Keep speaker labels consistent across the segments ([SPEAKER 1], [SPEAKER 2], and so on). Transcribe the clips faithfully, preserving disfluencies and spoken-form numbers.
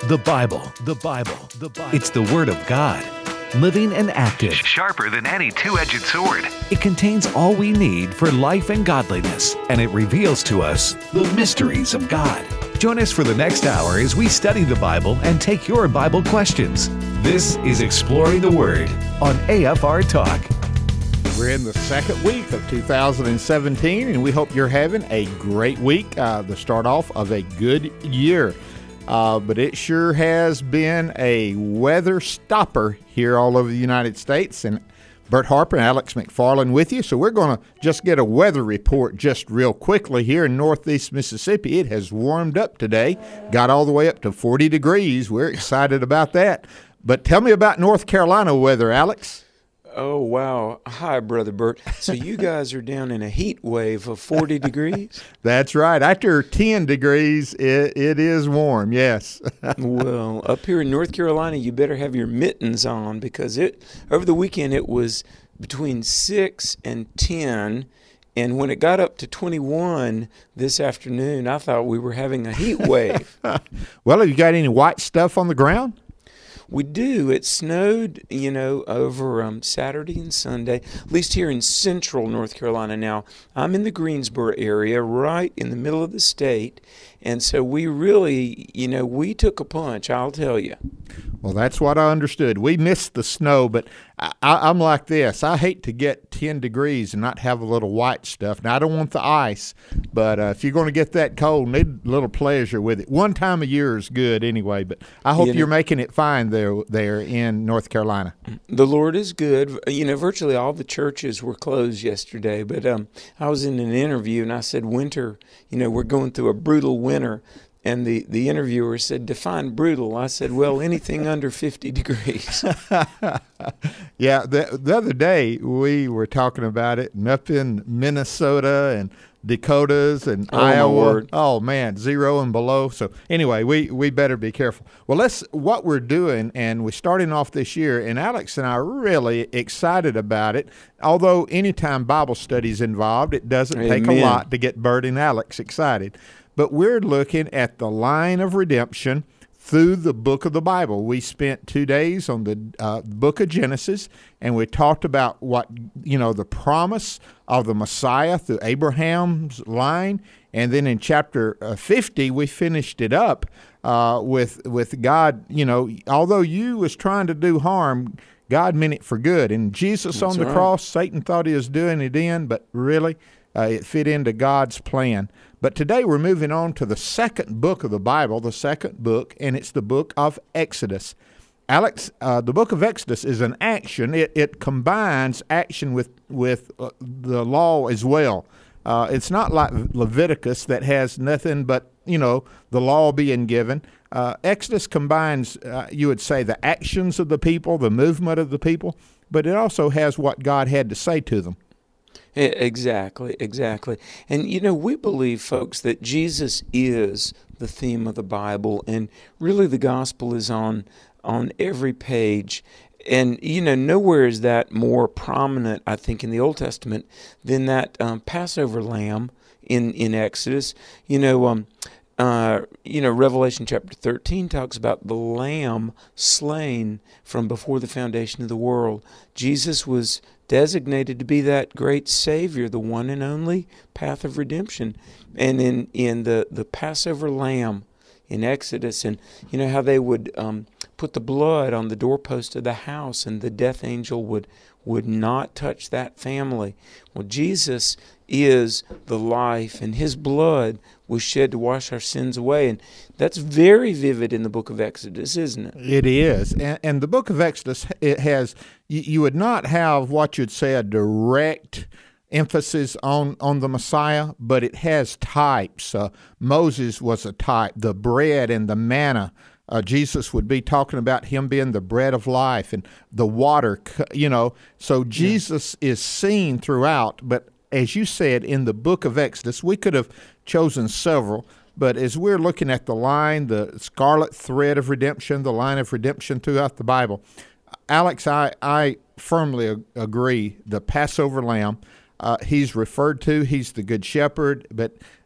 [SPEAKER 1] The Bible, the Bible, the Bible. It's the Word of God, living and active.
[SPEAKER 2] Sharper than any two-edged sword.
[SPEAKER 1] It contains all we need for life and godliness, and it reveals to us the mysteries of God. Join us for the next hour as we study the Bible and take your Bible questions. This is Exploring the Word on A F R Talk.
[SPEAKER 3] We're in the second week of two thousand seventeen, and we hope you're having a great week, uh, the start off of a good year. Uh, but it sure has been a weather stopper here all over the United States. And Bert Harper and Alex McFarland with you. So we're going to just get a weather report just real quickly here in northeast Mississippi. It has warmed up today, got all the way up to forty degrees. We're excited about that. But tell me about North Carolina weather, Alex.
[SPEAKER 4] Oh, wow. Hi, Brother Bert. So you guys are down in a heat wave of forty degrees?
[SPEAKER 3] That's right. After ten degrees, it, it is warm, yes.
[SPEAKER 4] Well, up here in North Carolina, you better have your mittens on because it over the weekend it was between six and ten. And when it got up to twenty-one this afternoon, I thought we were having a heat wave.
[SPEAKER 3] Well, have you got any white stuff on the ground?
[SPEAKER 4] We do. It snowed, you know, over um, Saturday and Sunday, at least here in central North Carolina. Now, I'm in the Greensboro area, right in the middle of the state, and so we really, you know, we took a punch, I'll tell you.
[SPEAKER 3] Well, that's what I understood. We missed the snow, but I, I, I'm like this. I hate to get ten degrees and not have a little white stuff. Now, I don't want the ice, but uh, if you're going to get that cold, need a little pleasure with it. One time a year is good anyway, but I hope you know, you're making it fine there, there in North Carolina.
[SPEAKER 4] The Lord is good. You know, virtually all the churches were closed yesterday, but um, I was in an interview and I said, winter, you know, we're going through a brutal winter. And the, the interviewer said, define brutal. I said, well, anything under fifty degrees.
[SPEAKER 3] Yeah, the, the other day we were talking about it, and up in Minnesota and Dakotas and
[SPEAKER 4] oh,
[SPEAKER 3] Iowa. Oh, man, zero and below. So anyway, we, we better be careful. Well, let's what we're doing, and we're starting off this year, and Alex and I are really excited about it. Although anytime Bible study is involved, it doesn't
[SPEAKER 4] Amen.
[SPEAKER 3] take a lot to get Bert and Alex excited. But we're looking at the line of redemption through the book of the Bible. We spent two days on the uh, book of Genesis, and we talked about what, you know, the promise of the Messiah through Abraham's line. And then in chapter uh, fifty, we finished it up uh, with with God, you know, although you was trying to do harm, God meant it for good. And Jesus
[SPEAKER 4] That's
[SPEAKER 3] on the
[SPEAKER 4] right.
[SPEAKER 3] cross, Satan thought he was doing it in, but really uh, it fit into God's plan. But today we're moving on to the second book of the Bible, the second book, and it's the book of Exodus. Alex, uh, the book of Exodus is an action. It, it combines action with, with uh, the law as well. Uh, it's not like Leviticus that has nothing but, you know, the law being given. Uh, Exodus combines, uh, you would say, the actions of the people, the movement of the people, but it also has what God had to say to them.
[SPEAKER 4] Exactly, exactly. And, you know, we believe, folks, that Jesus is the theme of the Bible, and really the gospel is on on every page. And, you know, nowhere is that more prominent, I think, in the Old Testament than that um, Passover lamb in, in Exodus. You know, um, uh, you know, Revelation chapter thirteen talks about the lamb slain from before the foundation of the world. Jesus was designated to be that great Savior, the one and only path of redemption. And in, in the, the Passover lamb in Exodus, and you know how they would um, put the blood on the doorpost of the house, and the death angel would, would not touch that family. Well, Jesus is the life, and his blood was shed to wash our sins away. And that's very vivid in the book of Exodus, isn't it?
[SPEAKER 3] It is. And, and the book of Exodus, it has, you, you would not have what you'd say a direct emphasis on, on the Messiah, but it has types. Uh, Moses was a type, the bread and the manna. Uh, Jesus would be talking about him being the bread of life and the water, you know. So Jesus yeah. is seen throughout, but as you said, in the book of Exodus, we could have chosen several, but as we're looking at the line, the scarlet thread of redemption, the line of redemption throughout the Bible, Alex, I, I firmly ag- agree, the Passover lamb, uh, he's referred to, he's the good shepherd, but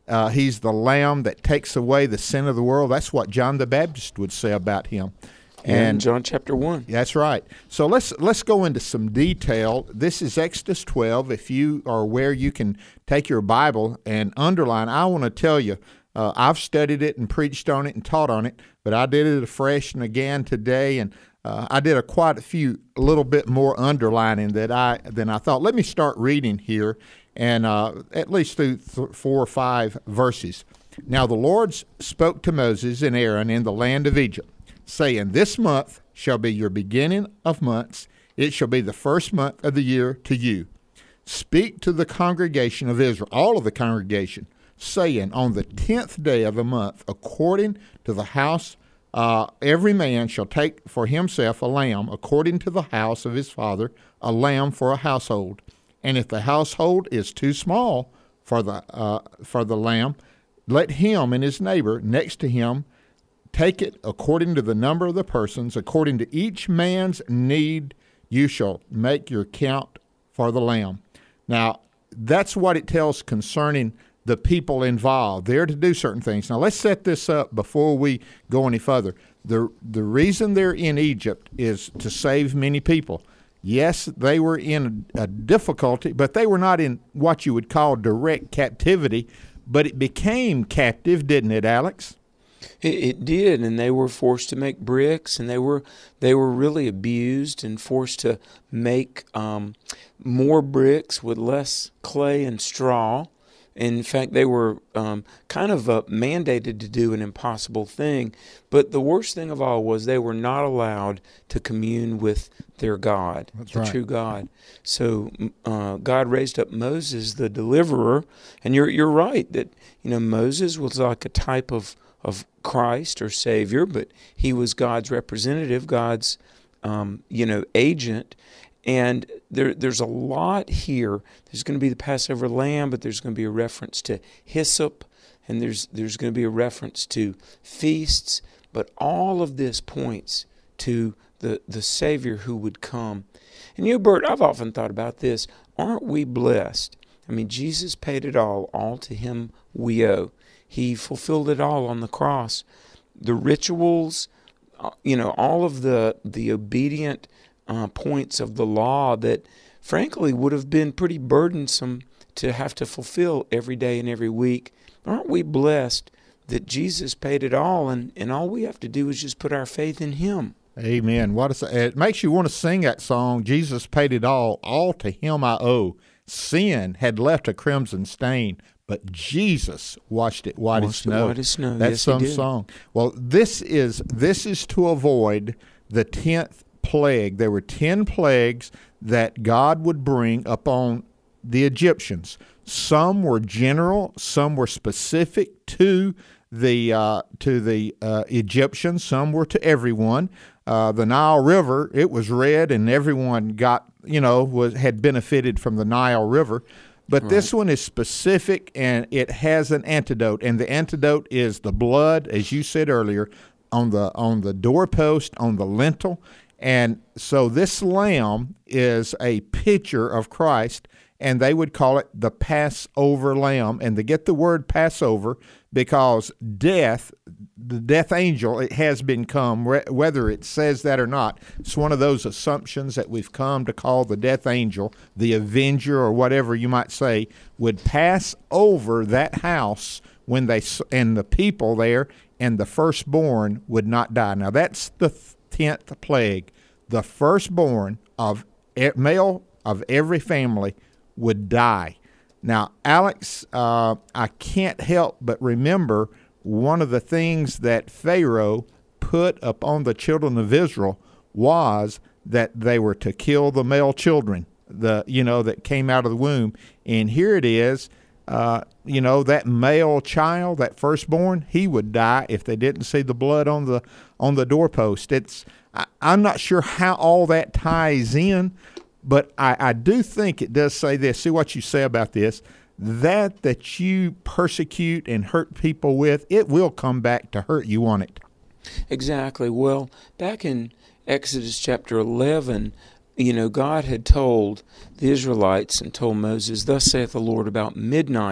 [SPEAKER 3] Uh, he's the Lamb that takes away the sin of the world. That's what John the Baptist would say about him.
[SPEAKER 4] And John chapter one.
[SPEAKER 3] That's right. So let's let's go into some detail. This is Exodus twelve. If you are aware, you can take your Bible and underline. I want to tell you, uh, I've studied it and preached on it and taught on it, but I did it afresh and again today, and uh, I did a quite a few, a little bit more underlining that I than I thought. Let me start reading here, and uh, at least through th- four or five verses. Now the Lord spoke to Moses and Aaron in the land of Egypt, saying, This month shall be your beginning of months. It shall be the first month of the year to you. Speak to the congregation of Israel, all of the congregation, saying, On the tenth day of the month, according to the house, uh, every man shall take for himself a lamb, according to the house of his father, a lamb for a household. And if the household is too small for the uh, for the lamb, let him and his neighbor next to him take it according to the number of the persons, according to each man's need, you shall make your count for the lamb. Now, that's what it tells concerning the people involved. They're to do certain things. Now, let's set this up before we go any further. The, the reason they're in Egypt is to save many people. Yes, they were in a, a difficulty, but they were not in what you would call direct captivity, but it became captive, didn't it, Alex?
[SPEAKER 4] It, it did, and they were forced to make bricks, and they were they were really abused and forced to make um, more bricks with less clay and straw. In fact, they were um, kind of uh, mandated to do an impossible thing. But the worst thing of all was they were not allowed to commune with their God,
[SPEAKER 3] That's
[SPEAKER 4] the
[SPEAKER 3] right.
[SPEAKER 4] true God. So uh, God raised up Moses, the deliverer, and you're you're right that you know Moses was like a type of of Christ or Savior, but he was God's representative, God's um, you know agent. And there, there's a lot here. There's going to be the Passover lamb, but there's going to be a reference to hyssop, and there's there's going to be a reference to feasts. But all of this points to the, the Savior who would come. And you know, Bert, I've often thought about this. Aren't we blessed? I mean, Jesus paid it all. All to him we owe. He fulfilled it all on the cross. The rituals, you know, all of the the obedient Uh, points of the law that, frankly, would have been pretty burdensome to have to fulfill every day and every week. Aren't we blessed that Jesus paid it all, and, and all we have to do is just put our faith in him?
[SPEAKER 3] Amen. What is, it makes you want to sing that song, Jesus paid it all, all to him I owe. Sin had left a crimson stain, but Jesus washed it white as snow.
[SPEAKER 4] White as snow.
[SPEAKER 3] That's
[SPEAKER 4] yes,
[SPEAKER 3] some
[SPEAKER 4] he did.
[SPEAKER 3] song. Well, this is this is to avoid the tenth plague. There were ten plagues that God would bring upon the Egyptians. Some were general, some were specific to the uh, to the uh, Egyptians, some were to everyone. Uh, the Nile River, it was red, and everyone got you know was had benefited from the Nile River. But
[SPEAKER 4] right.
[SPEAKER 3] This one is specific, and it has an antidote, and the antidote is the blood, as you said earlier, on the on the doorpost, on the lintel. And so this lamb is a picture of Christ, and they would call it the Passover lamb. And they get the word Passover because death, the death angel, it has been come, whether it says that or not. It's one of those assumptions that we've come to call the death angel, the avenger, or whatever you might say, would pass over that house when they and the people there, and the firstborn would not die. Now that's the tenth plague. The firstborn of male of every family would die. Now, Alex, uh, I can't help but remember one of the things that Pharaoh put upon the children of Israel was that they were to kill the male children, the you know that came out of the womb. And here it is. Uh, you know, that male child, that firstborn, he would die if they didn't see the blood on the on the doorpost. It's I, I'm not sure how all that ties in, but I, I do think it does say this. See what you say about this. That that you persecute and hurt people with, it will come back to hurt you on it.
[SPEAKER 4] Exactly. Well, back in Exodus chapter eleven, you know, God had told the Israelites and told Moses, "Thus saith the Lord, about midnight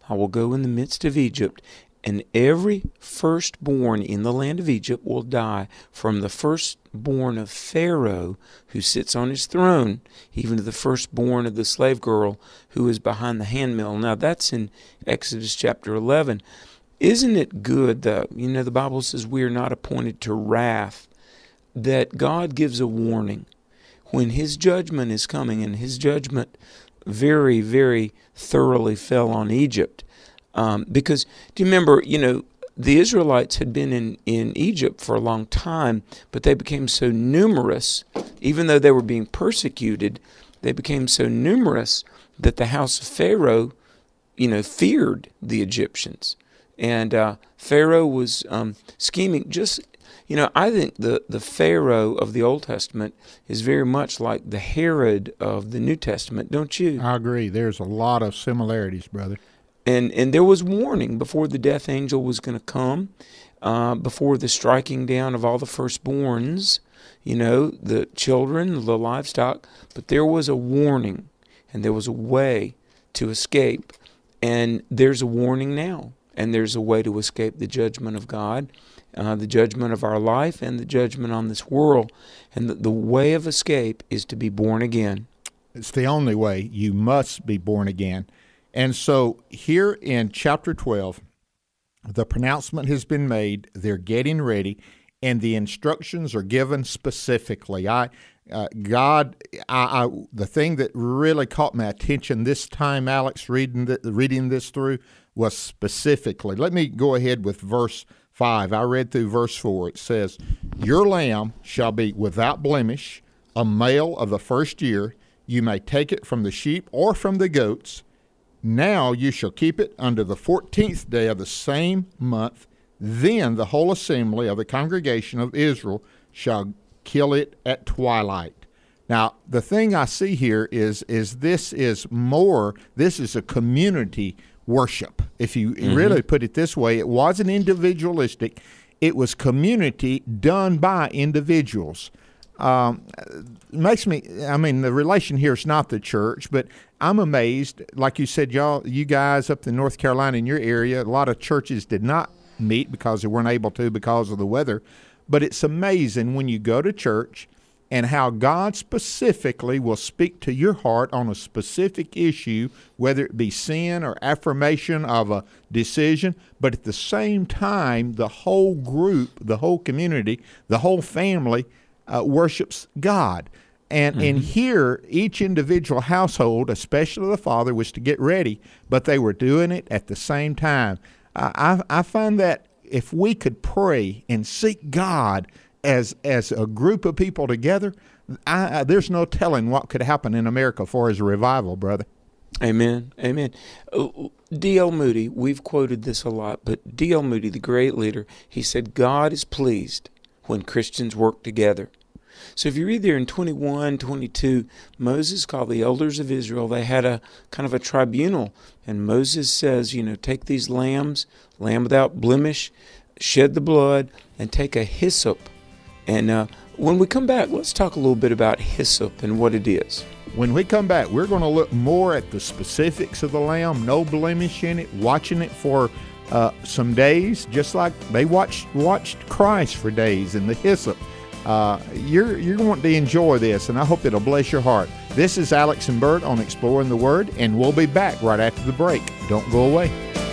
[SPEAKER 4] I will go in the midst of Egypt, and every firstborn in the land of Egypt will die, from the firstborn of Pharaoh who sits on his throne, even to the firstborn of the slave girl who is behind the handmill. Now that's in Exodus chapter eleven. Isn't it good that, you know, the Bible says we are not appointed to wrath, that God gives a warning when his judgment is coming, and his judgment very, very thoroughly fell on Egypt. Um, because, do you remember, you know, the Israelites had been in, in Egypt for a long time, but they became so numerous, even though they were being persecuted, they became so numerous that the house of Pharaoh, you know, feared the Egyptians. And uh, Pharaoh was um, scheming just, you know, I think the, the Pharaoh of the Old Testament is very much like the Herod of the New Testament, don't you?
[SPEAKER 3] I agree. There's a lot of similarities, brother.
[SPEAKER 4] And and there was warning before the death angel was going to come, uh, before the striking down of all the firstborns, you know, the children, the livestock. But there was a warning, and there was a way to escape. And there's a warning now, and there's a way to escape the judgment of God, uh, the judgment of our life, and the judgment on this world. And the, the way of escape is to be born again.
[SPEAKER 3] It's the only way. You must be born again. And so here in chapter twelve, the pronouncement has been made, they're getting ready, and the instructions are given specifically. I, uh, God, I, I, the thing that really caught my attention this time, Alex, reading, the, reading this through, was specifically. Let me go ahead with verse five. I read through verse four. It says, "Your lamb shall be without blemish, a male of the first year. You may take it from the sheep or from the goats. Now you shall keep it unto the fourteenth day of the same month. Then the whole assembly of the congregation of Israel shall kill it at twilight." Now, the thing I see here is is this is more, this is a community worship. If you mm-hmm. really put it this way, it wasn't individualistic. It was community done by individuals. Um, makes me, I mean, the relation here is not the church, but I'm amazed. Like you said, y'all, you guys up in North Carolina in your area, a lot of churches did not meet because they weren't able to because of the weather. But it's amazing when you go to church and how God specifically will speak to your heart on a specific issue, whether it be sin or affirmation of a decision. But at the same time, the whole group, the whole community, the whole family Uh, worships God. And mm-hmm. in here, each individual household, especially the father, was to get ready, but they were doing it at the same time. Uh, I, I find that if we could pray and seek God as as a group of people together, I, I, there's no telling what could happen in America for as a revival, brother.
[SPEAKER 4] Amen. Amen. Uh, D L Moody, we've quoted this a lot, but D L Moody, the great leader, he said, God is pleased when Christians work together. So if you read there in twenty-one, twenty-two, Moses called the elders of Israel. They had a kind of a tribunal, and Moses says, you know, take these lambs, lamb without blemish, shed the blood, and take a hyssop. And uh, when we come back, let's talk a little bit about hyssop and what it is.
[SPEAKER 3] When we come back, we're going to look more at the specifics of the lamb, no blemish in it, watching it for uh, some days, just like they watched watched Christ for days in the hyssop. Uh, you're you're going to enjoy this, and I hope it'll bless your heart. This is Alex and Bert on Exploring the Word, and we'll be back right after the break. Don't go away.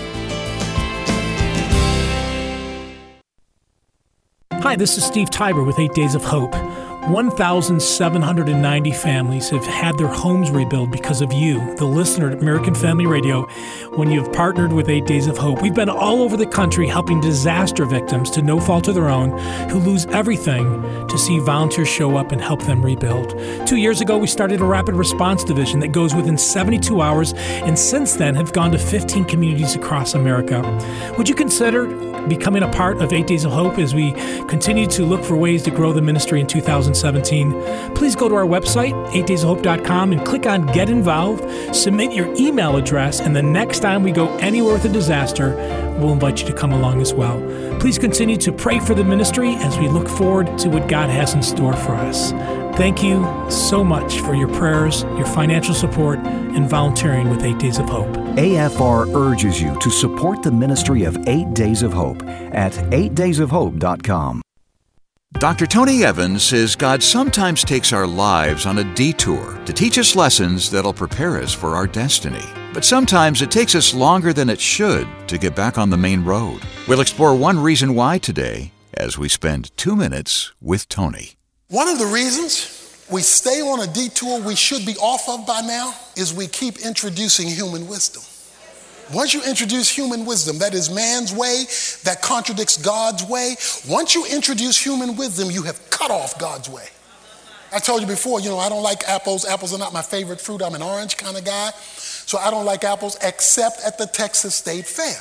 [SPEAKER 5] Hi, this is Steve Tiber with Eight Days of Hope. one thousand seven hundred ninety families have had their homes rebuilt because of you, the listener at American Family Radio, when you have partnered with Eight Days of Hope. We've been all over the country helping disaster victims, to no fault of their own, who lose everything, to see volunteers show up and help them rebuild. Two years ago, we started a rapid response division that goes within seventy-two hours, and since then have gone to fifteen communities across America. Would you consider becoming a part of Eight Days of Hope as we continue to look for ways to grow the ministry in two thousand seventeen? Please go to our website, eight days of hope dot com, and click on Get Involved. Submit your email address, and the next time we go anywhere with a disaster, we'll invite you to come along as well. Please continue to pray for the ministry as we look forward to what God has in store for us. Thank you so much for your prayers, your financial support, and volunteering with Eight Days of Hope.
[SPEAKER 6] A F R urges you to support the ministry of Eight Days of Hope at eight days of hope dot com.
[SPEAKER 7] Doctor Tony Evans says God sometimes takes our lives on a detour to teach us lessons that'll prepare us for our destiny. But sometimes it takes us longer than it should to get back on the main road. We'll explore one reason why today as we spend two minutes with Tony.
[SPEAKER 8] One of the reasons we stay on a detour we should be off of by now is we keep introducing human wisdom. Once you introduce human wisdom, that is man's way, that contradicts God's way. Once you introduce human wisdom, you have cut off God's way. I told you before, you know, I don't like apples. Apples are not my favorite fruit. I'm an orange kind of guy. So I don't like apples except at the Texas State Fair.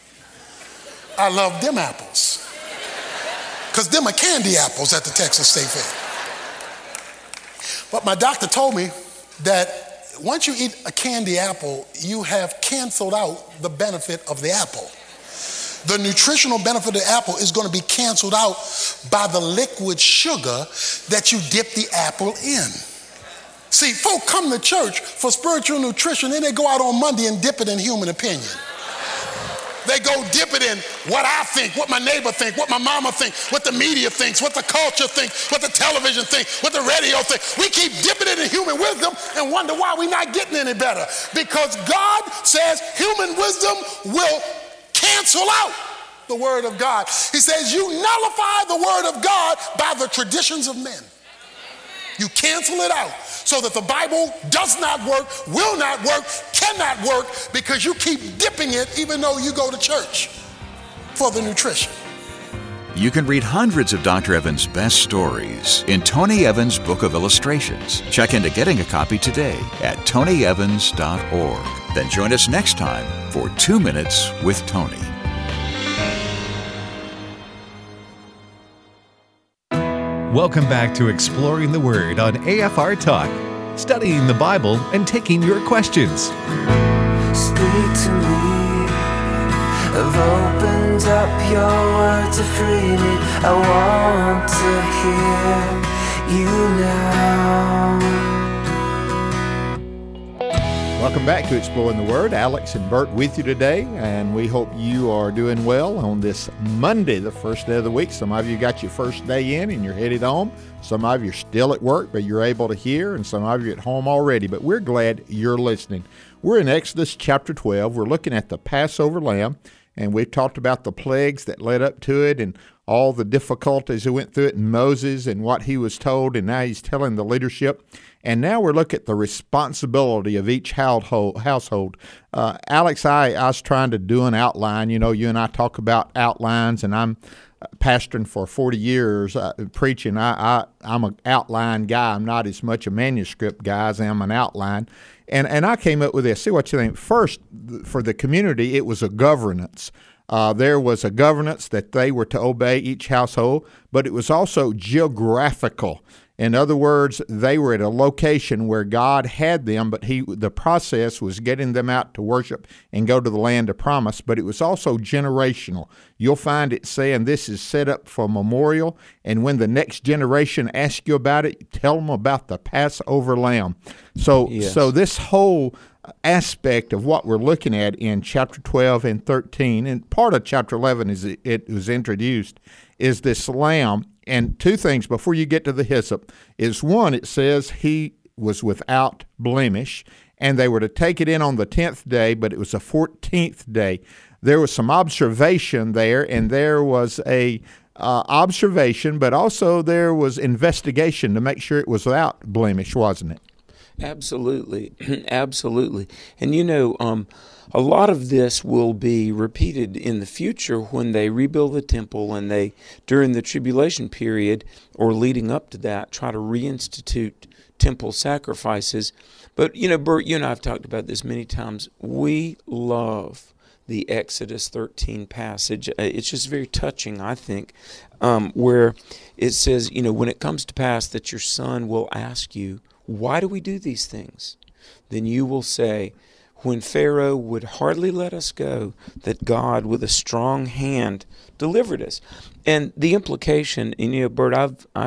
[SPEAKER 8] I love them apples. Because them are candy apples at the Texas State Fair. But my doctor told me that once you eat a candy apple, you have canceled out the benefit of the apple. The nutritional benefit of the apple is going to be canceled out by the liquid sugar that you dip the apple in. See, folk come to church for spiritual nutrition, then they go out on Monday and dip it in human opinion. They go dip it in what I think, what my neighbor thinks, what my mama thinks, what the media thinks, what the culture thinks, what the television thinks, what the radio thinks. We keep dipping it in human wisdom and wonder why we're not getting any better. Because God says human wisdom will cancel out the word of God. He says you nullify the word of God by the traditions of men. You cancel it out so that the Bible does not work, will not work, cannot work because you keep dipping it even though you go to church for the nutrition.
[SPEAKER 7] You can read hundreds of Doctor Evans' best stories in Tony Evans' Book of Illustrations. Check into getting a copy today at tony evans dot org. Then join us next time for Two Minutes with Tony.
[SPEAKER 1] Welcome back to Exploring the Word on A F R Talk, studying the Bible and taking your questions.
[SPEAKER 9] Speak to me. I've opened up your word to free me. I want to hear you now.
[SPEAKER 3] Welcome back to Exploring the Word. Alex and Bert with you today, and we hope you are doing well on this Monday, the first day of the week. Some of you got your first day in and you're headed home. Some of you are still at work, but you're able to hear, and some of you are at home already, but we're glad you're listening. We're in Exodus chapter twelve. We're looking at the Passover lamb, and we've talked about the plagues that led up to it and all the difficulties that went through it, and Moses and what he was told, and now he's telling the leadership. And now we're looking at the responsibility of each household. Uh, Alex, I, I was trying to do an outline. You know, you and I talk about outlines, and I'm pastoring for forty years, uh, preaching. I, I, I'm an outline guy. I'm not as much a manuscript guy as I am an outline. And, and I came up with this. See what you think. First, for the community, it was a governance. Uh, there was a governance that they were to obey, each household, but it was also geographical. In other words, they were at a location where God had them, but he the process was getting them out to worship and go to the land of promise, but it was also generational. You'll find it saying this is set up for memorial, and when the next generation asks you about it, tell them about the Passover lamb. So, yes. so this whole aspect of what we're looking at in chapter twelve and thirteen, and part of chapter eleven is it, it was introduced, is this lamb. And two things before you get to the hyssop is, one, it says he was without blemish, and they were to take it in on the tenth day, but it was the fourteenth day. There was some observation there, and there was a uh, observation, but also there was investigation to make sure it was without blemish, wasn't it?
[SPEAKER 4] Absolutely, absolutely. And you know, um, a lot of this will be repeated in the future when they rebuild the temple and they, during the tribulation period or leading up to that, try to reinstitute temple sacrifices. But, you know, Bert, you and I have talked about this many times. We love the Exodus thirteen passage. It's just very touching, I think, um, where it says, you know, when it comes to pass that your son will ask you, why do we do these things? Then you will say, when Pharaoh would hardly let us go, that God with a strong hand delivered us. And the implication, and you know, Bert, I've I've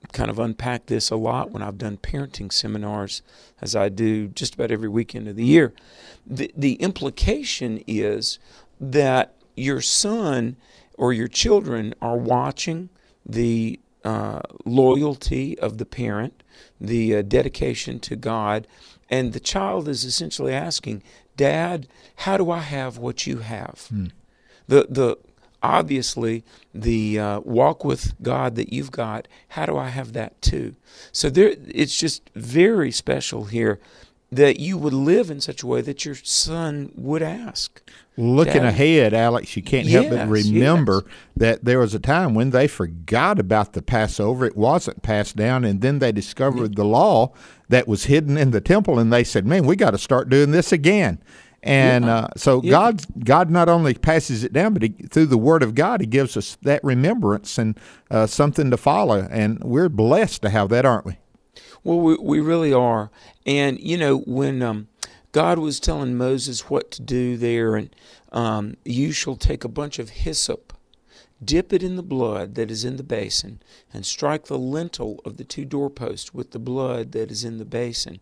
[SPEAKER 4] kind of unpack this a lot when I've done parenting seminars, as I do just about every weekend of the year. The, the implication is that your son or your children are watching the uh, loyalty of the parent, the uh, dedication to God, and the child is essentially asking, Dad, how do I have what you have? Hmm. The the obviously the uh, walk with God that you've got, how do I have that too? So there, it's just very special here that you would live in such a way that your son would ask.
[SPEAKER 3] Looking
[SPEAKER 4] Dad,
[SPEAKER 3] ahead, Alex, you can't help
[SPEAKER 4] yes,
[SPEAKER 3] but remember
[SPEAKER 4] yes.
[SPEAKER 3] that there was a time when they forgot about the Passover. It wasn't passed down, and then they discovered the law that was hidden in the temple, and they said, man, we got to start doing this again. And
[SPEAKER 4] yeah.
[SPEAKER 3] uh, so
[SPEAKER 4] yeah.
[SPEAKER 3] God, God not only passes it down, but he, through the Word of God, He gives us that remembrance and uh, something to follow. And we're blessed to have that, aren't we?
[SPEAKER 4] Well, we, we really are. And, you know, when um, God was telling Moses what to do there, and um, you shall take a bunch of hyssop, dip it in the blood that is in the basin, and strike the lintel of the two doorposts with the blood that is in the basin.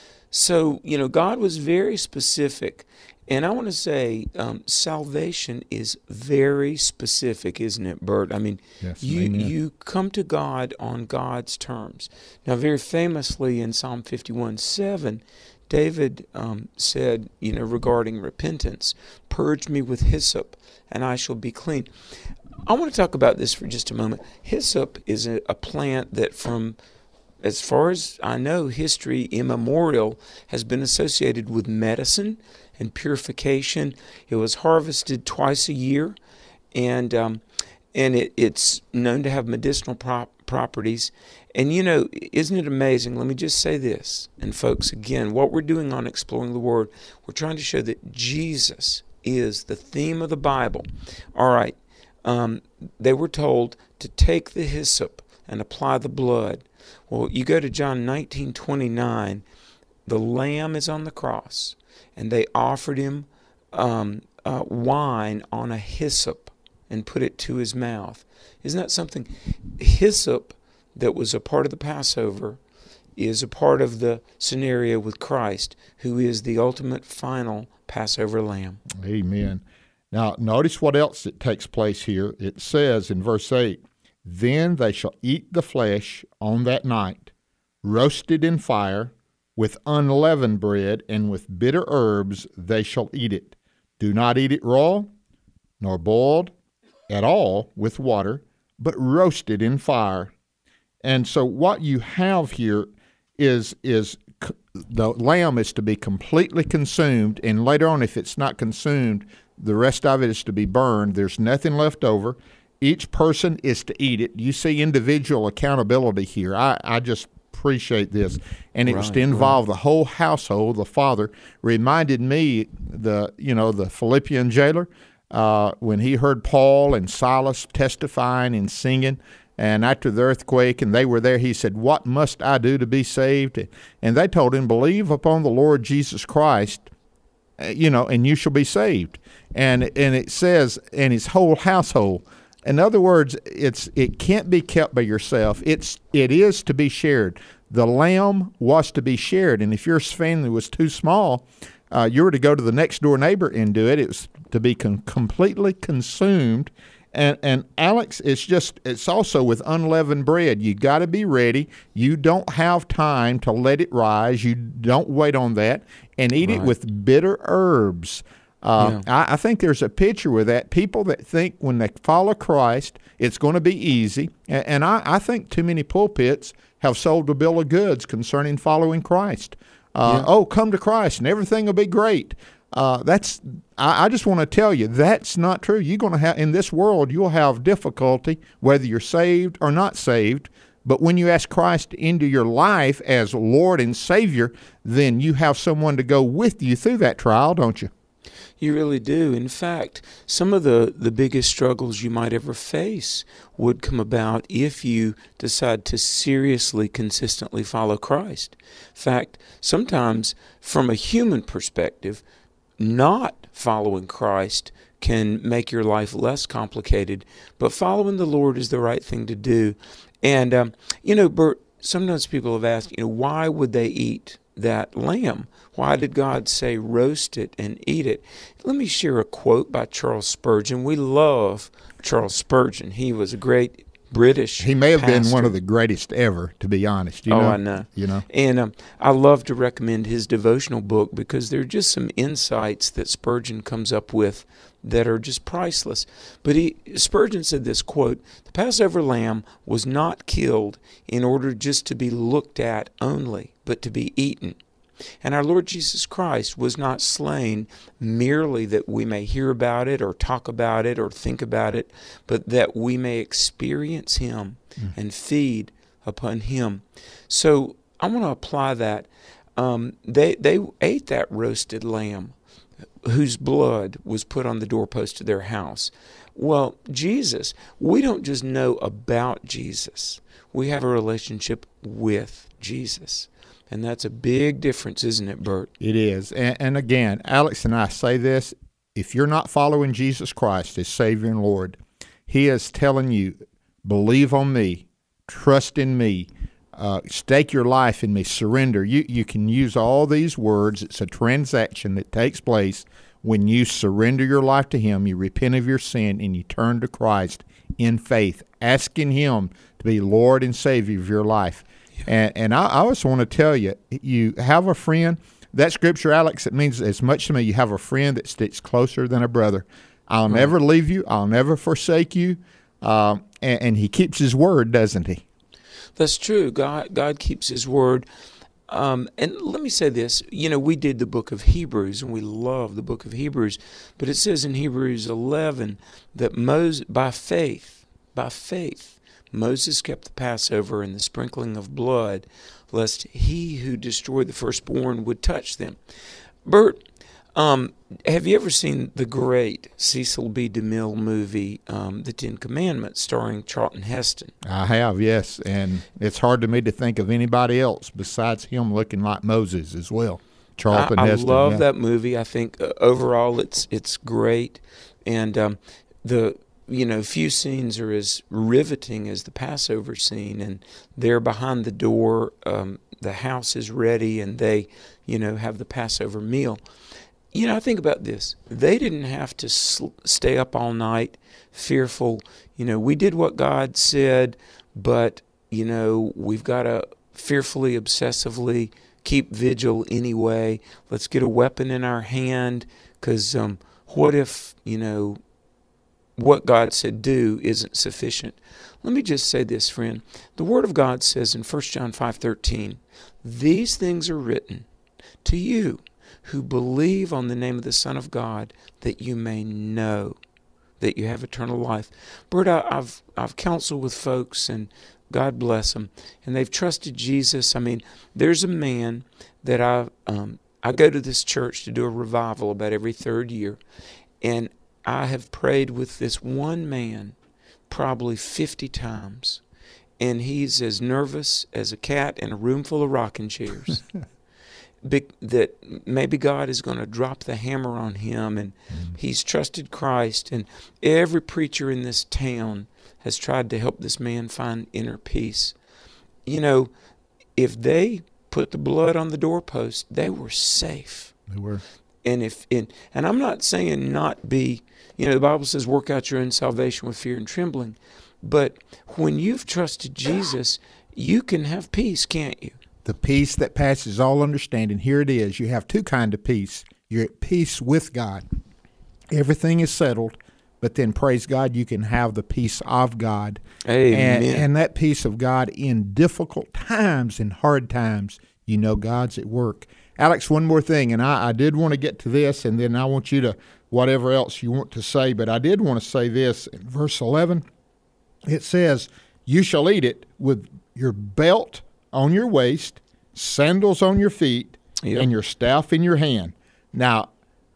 [SPEAKER 4] So, you know, God was very specific. And I want to say um, salvation is very specific, isn't it, Bert? I mean,
[SPEAKER 3] yes,
[SPEAKER 4] you
[SPEAKER 3] amen.
[SPEAKER 4] you come to God on God's terms. Now, very famously in Psalm fifty-one seven, David um, said, you know, regarding repentance, purge me with hyssop, and I shall be clean. I want to talk about this for just a moment. Hyssop is a, a plant that from as far as I know, history immemorial has been associated with medicine and purification. It was harvested twice a year, and um, and it, it's known to have medicinal prop- properties. And, you know, isn't it amazing? Let me just say this. And, folks, again, what we're doing on Exploring the Word, we're trying to show that Jesus is the theme of the Bible. All right, um, they were told to take the hyssop and apply the blood. Well, you go to John nineteen twenty-nine, the Lamb is on the cross, and they offered him um, uh, wine on a hyssop and put it to his mouth. Isn't that something? Hyssop, that was a part of the Passover, is a part of the scenario with Christ, who is the ultimate final Passover lamb.
[SPEAKER 3] Amen. Now, notice what else that takes place here. It says in verse eight, then they shall eat the flesh on that night, roasted in fire, with unleavened bread, and with bitter herbs they shall eat it. Do not eat it raw, nor boiled at all with water, but roasted in fire. And so what you have here is is c- the lamb is to be completely consumed, and later on, if it's not consumed, the rest of it is to be burned. There's nothing left over. Each person is to eat it. You see individual accountability here. I, I just appreciate this. And it
[SPEAKER 4] right,
[SPEAKER 3] was to involve
[SPEAKER 4] right.
[SPEAKER 3] the whole household. The father reminded me, the you know, the Philippian jailer, uh, when he heard Paul and Silas testifying and singing, and after the earthquake, and they were there, he said, what must I do to be saved? And they told him, believe upon the Lord Jesus Christ, you know, and you shall be saved. And and it says, and his whole household. In other words, it's it can't be kept by yourself. It's it is to be shared. The lamb was to be shared, and if your family was too small, uh, you were to go to the next door neighbor and do it. It was to be con- completely consumed. And and Alex, it's just it's also with unleavened bread. You got to be ready. You don't have time to let it rise. You don't wait on that, and eat right. it with bitter herbs. Uh, yeah. I, I think there's a picture with that. People that think when they follow Christ, it's going to be easy. And, and I, I think too many pulpits have sold a bill of goods concerning following Christ. Uh, yeah. Oh, come to Christ and everything will be great. Uh, that's. I, I just want to tell you that's not true. You're going to have in this world. You'll have difficulty whether you're saved or not saved. But when you ask Christ into your life as Lord and Savior, then you have someone to go with you through that trial, don't you?
[SPEAKER 4] You really do. In fact, some of the, the biggest struggles you might ever face would come about if you decide to seriously, consistently follow Christ. In fact, sometimes from a human perspective, not following Christ can make your life less complicated. But following the Lord is the right thing to do. And, um, you know, Bert, sometimes people have asked, you know, why would they eat that lamb? Why did God say roast it and eat it? Let me share a quote by Charles Spurgeon. We love Charles Spurgeon. He was a great British
[SPEAKER 3] He may have
[SPEAKER 4] pastor.
[SPEAKER 3] been one of the greatest ever, to be honest. You
[SPEAKER 4] oh,
[SPEAKER 3] know?
[SPEAKER 4] I know.
[SPEAKER 3] You know,
[SPEAKER 4] and um, I love to recommend his devotional book because there are just some insights that Spurgeon comes up with that are just priceless. But he, Spurgeon said this, quote, "The Passover lamb was not killed in order just to be looked at only, but to be eaten. And our Lord Jesus Christ was not slain merely that we may hear about it or talk about it or think about it, but that we may experience him mm. and feed upon him." So I want to apply that. Um, they, they ate that roasted lamb whose blood was put on the doorpost of their house. Well, Jesus, we don't just know about Jesus. We have a relationship with Jesus. And that's a big difference, isn't it, Bert?
[SPEAKER 3] It is. And, and again, Alex and I say this, if you're not following Jesus Christ as Savior and Lord, he is telling you, believe on me, trust in me, uh, stake your life in me, surrender. You, you can use all these words. It's a transaction that takes place when you surrender your life to him, you repent of your sin, and you turn to Christ in faith, asking him to be Lord and Savior of your life. And, and I, I also want to tell you, you have a friend. That scripture, Alex, it means as much to me. You have a friend that sticks closer than a brother. I'll right. never leave you. I'll never forsake you. Um, and, and he keeps his word, doesn't he?
[SPEAKER 4] That's true. God, God keeps his word. Um, and let me say this. You know, we did the book of Hebrews, and we love the book of Hebrews. But it says in Hebrews eleven that Moses, by faith, by faith, Moses kept the Passover and the sprinkling of blood, lest he who destroyed the firstborn would touch them. Bert, um, have you ever seen the great Cecil B. DeMille movie, um, The Ten Commandments, starring Charlton Heston?
[SPEAKER 3] I have, yes, and it's hard to me to think of anybody else besides him looking like Moses as well. Charlton
[SPEAKER 4] I, I
[SPEAKER 3] Heston.
[SPEAKER 4] love
[SPEAKER 3] yeah.
[SPEAKER 4] that movie. I think uh, overall it's it's great, and um, the you know few scenes are as riveting as the Passover scene, and they're behind the door. Um, the house is ready, and they you know have the Passover meal. You know, I think about this. They didn't have to sl- stay up all night, fearful. You know, we did what God said, but, you know, we've got to fearfully, obsessively keep vigil anyway. Let's get a weapon in our hand, because um, what if, you know, what God said do isn't sufficient? Let me just say this, friend. The Word of God says in First John five thirteen, "These things are written to you who believe on the name of the Son of God, that you may know that you have eternal life." Bert, I, I've I've counseled with folks, and God bless them, and they've trusted Jesus. I mean, there's a man that I um, I go to this church to do a revival about every third year, and I have prayed with this one man probably fifty times, and he's as nervous as a cat in a room full of rocking chairs. Big, that maybe God is going to drop the hammer on him, and mm. he's trusted Christ, and every preacher in this town has tried to help this man find inner peace. You know, if they put the blood on the doorpost, they were safe.
[SPEAKER 3] They were.
[SPEAKER 4] And if and, and I'm not saying not be, you know, the Bible says work out your own salvation with fear and trembling, but when you've trusted Jesus, you can have peace, can't you?
[SPEAKER 3] The peace that passes all understanding. Here it is. You have two kinds of peace. You're at peace with God. Everything is settled, but then, praise God, you can have the peace of God.
[SPEAKER 4] Amen.
[SPEAKER 3] And, and that peace of God in difficult times and hard times, you know God's at work. Alex, one more thing, and I, I did want to get to this, and then I want you to, whatever else you want to say, but I did want to say this. In verse eleven, it says, "You shall eat it with your belt on your waist, sandals on your feet, yep. and your staff in your hand." Now,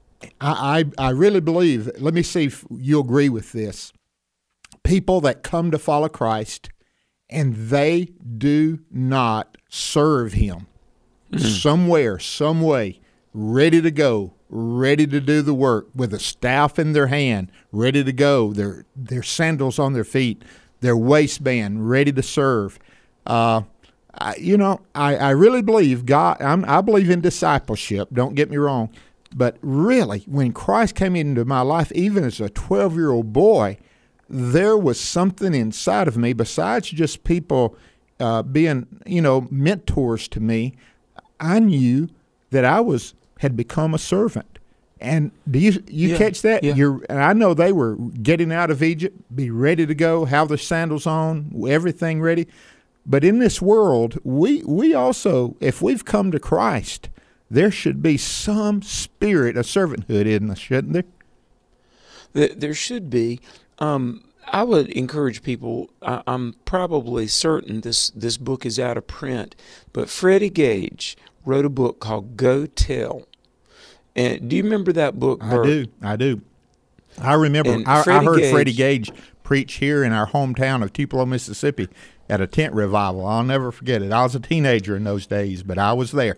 [SPEAKER 3] I, I I really believe, let me see if you agree with this. People that come to follow Christ and they do not serve him mm-hmm. somewhere, some way, ready to go ready to do the work with a staff in their hand, ready to go, their their sandals on their feet, their waistband ready to serve. Uh, I, you know, I, I really believe God, I'm, I believe in discipleship, don't get me wrong, but really, when Christ came into my life, even as a twelve-year-old boy, there was something inside of me besides just people uh, being, you know, mentors to me. I knew that I was had become a servant. And do you you
[SPEAKER 4] yeah,
[SPEAKER 3] catch that?
[SPEAKER 4] Yeah.
[SPEAKER 3] You're, and I know they were getting out of Egypt, be ready to go, have their sandals on, everything ready. But in this world, we we also, if we've come to Christ, there should be some spirit of servanthood in us, shouldn't there?
[SPEAKER 4] There should be. Um, I would encourage people, I, I'm probably certain this, this book is out of print, but Freddie Gage wrote a book called Go Tell. And do you remember that book, Bert?
[SPEAKER 3] I do, I do. I remember,
[SPEAKER 4] And
[SPEAKER 3] I, I
[SPEAKER 4] Freddie
[SPEAKER 3] heard
[SPEAKER 4] Gage-
[SPEAKER 3] Freddie Gage preach here in our hometown of Tupelo, Mississippi at a tent revival. I'll never forget it. I was a teenager in those days, but I was there.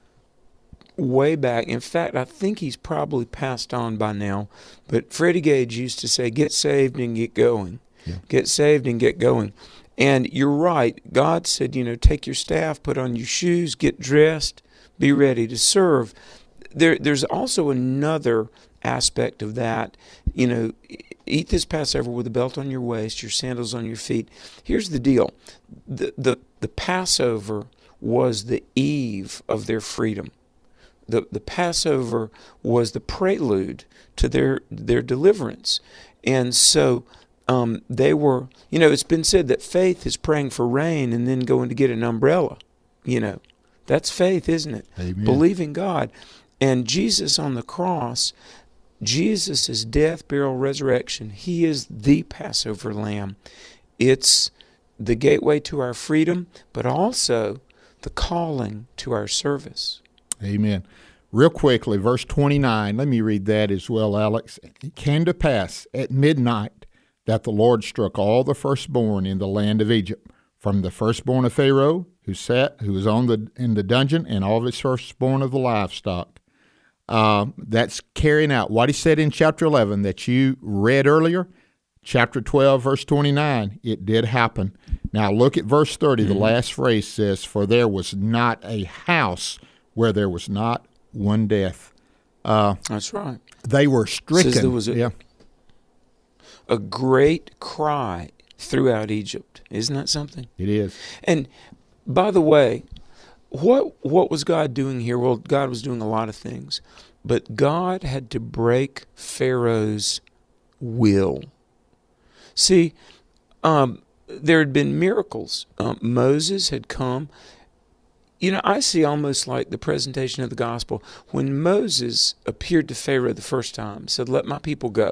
[SPEAKER 4] Way back. In fact, I think he's probably passed on by now. But Freddie Gage used to say, get saved and get going.
[SPEAKER 3] Yeah.
[SPEAKER 4] Get saved and get going. And you're right. God said, you know, take your staff, put on your shoes, get dressed, be ready to serve. There, there's also another aspect of that. You know, eat this Passover with a belt on your waist, your sandals on your feet. Here's the deal. The, the, the Passover was the eve of their freedom. The, the Passover was the prelude to their their deliverance. And so um, they were, you know, it's been said that faith is praying for rain and then going to get an umbrella. You know, that's faith, isn't it?
[SPEAKER 3] Amen.
[SPEAKER 4] Believing God. And Jesus on the cross, Jesus' death, burial, resurrection, he is the Passover lamb. It's the gateway to our freedom, but also the calling to our service.
[SPEAKER 3] Amen. Real quickly, verse twenty-nine, let me read that as well, Alex. It came to pass at midnight that the Lord struck all the firstborn in the land of Egypt, from the firstborn of Pharaoh, who sat, who was on the in the dungeon, and all of his firstborn of the livestock. Uh, that's carrying out what he said in chapter eleven that you read earlier. Chapter twelve, verse twenty-nine, it did happen. Now look at verse thirty. Mm-hmm. The last phrase says, for there was not a house where there was not one death. Uh,
[SPEAKER 4] That's right.
[SPEAKER 3] They were stricken.
[SPEAKER 4] It says there was a,
[SPEAKER 3] yeah.
[SPEAKER 4] a great cry throughout Egypt. Isn't that something?
[SPEAKER 3] It is.
[SPEAKER 4] And by the way, what what was God doing here? Well, God was doing a lot of things, but God had to break Pharaoh's will. See, um, there had been miracles. Um, Moses had come. You know, I see almost like the presentation of the gospel. When Moses appeared to Pharaoh the first time, said, let my people go.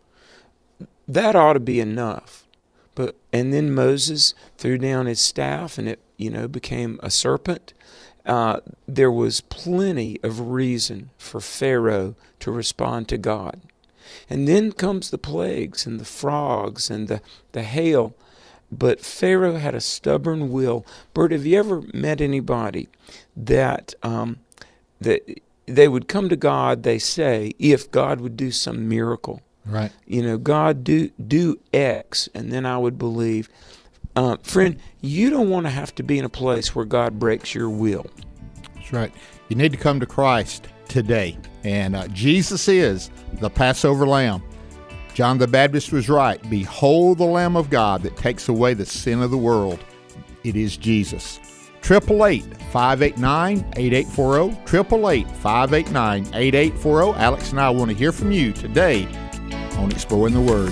[SPEAKER 4] That ought to be enough. But and then Moses threw down his staff and it, you know, became a serpent. Uh, there was plenty of reason for Pharaoh to respond to God. And then comes the plagues and the frogs and the, the hail. But Pharaoh had a stubborn will. Bert, have you ever met anybody that um, that they would come to God, they say, if God would do some miracle?
[SPEAKER 3] Right.
[SPEAKER 4] You know, God, do do X, and then I would believe. Uh, friend, you don't want to have to be in a place where God breaks your will.
[SPEAKER 3] That's right. You need to come to Christ today. And uh, Jesus is the Passover Lamb. John the Baptist was right. Behold the Lamb of God that takes away the sin of the world. It is Jesus. eight eight eight, five eight nine, eight eight four zero. eight eight eight, five eight nine, eight eight four zero. Alex and I want to hear from you today on Exploring the Word.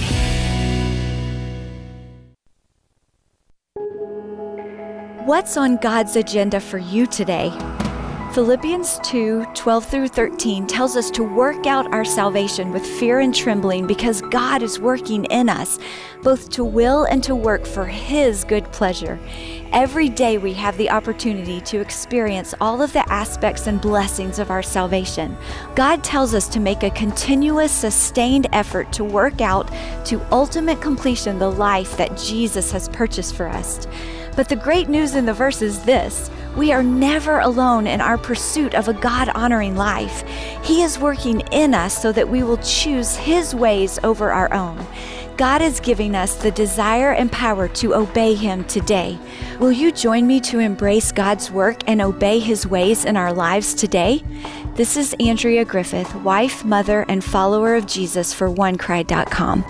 [SPEAKER 10] What's on God's agenda for you today? Philippians two, twelve through thirteen tells us to work out our salvation with fear and trembling because God is working in us, both to will and to work for His good pleasure. Every day we have the opportunity to experience all of the aspects and blessings of our salvation. God tells us to make a continuous, sustained effort to work out to ultimate completion the life that Jesus has purchased for us. But the great news in the verse is this: we are never alone in our pursuit of a God-honoring life. He is working in us so that we will choose His ways over our own. God is giving us the desire and power to obey Him today. Will you join me to embrace God's work and obey His ways in our lives today? This is Andrea Griffith, wife, mother, and follower of Jesus for one cry dot com.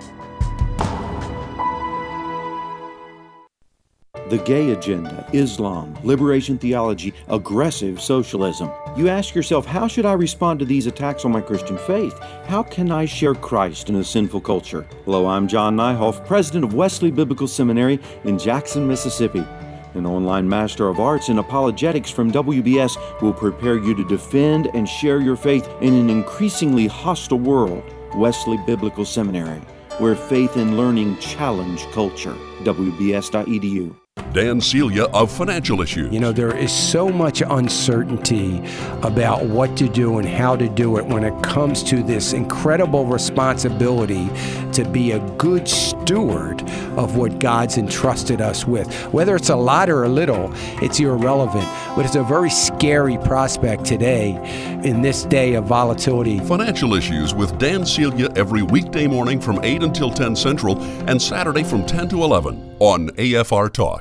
[SPEAKER 11] The gay agenda, Islam, liberation theology, aggressive socialism. You ask yourself, how should I respond to these attacks on my Christian faith? How can I share Christ in a sinful culture? Hello, I'm John Nyhoff, president of Wesley Biblical Seminary in Jackson, Mississippi. An online Master of Arts in Apologetics from W B S will prepare you to defend and share your faith in an increasingly hostile world. Wesley Biblical Seminary, where faith and learning challenge culture. W B S dot E D U.
[SPEAKER 12] Dan Celia of Financial Issues.
[SPEAKER 13] You know, there is so much uncertainty about what to do and how to do it when it comes to this incredible responsibility to be a good steward of what God's entrusted us with. Whether it's a lot or a little, it's irrelevant, but it's a very scary prospect today in this day of volatility.
[SPEAKER 12] Financial Issues with Dan Celia every weekday morning from eight until ten Central and Saturday from ten to eleven on A F R Talk.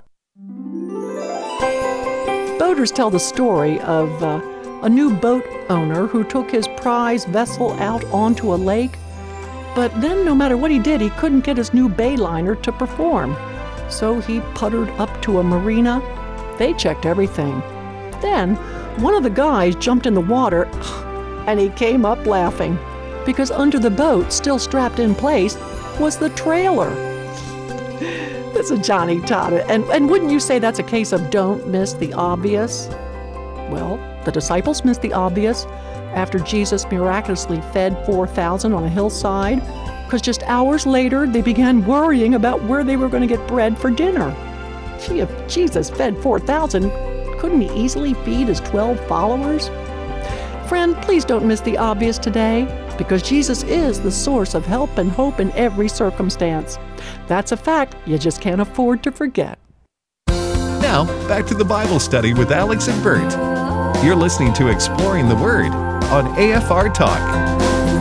[SPEAKER 14] Boaters tell the story of uh, a new boat owner who took his prize vessel out onto a lake, but then no matter what he did, he couldn't get his new bayliner to perform. So he puttered up to a marina. They checked everything. Then one of the guys jumped in the water and he came up laughing because under the boat, still strapped in place, was the trailer. That's a Johnny Tata. And, and wouldn't you say that's a case of don't miss the obvious? Well, the disciples missed the obvious after Jesus miraculously fed four thousand on a hillside, because just hours later they began worrying about where they were going to get bread for dinner. Gee, if Jesus fed four thousand, couldn't he easily feed his twelve followers? Friend, please don't miss the obvious today, because Jesus is the source of help and hope in every circumstance. That's a fact you just can't afford to forget.
[SPEAKER 1] Now, back to the Bible study with Alex and Bert. You're listening to Exploring the Word on A F R Talk.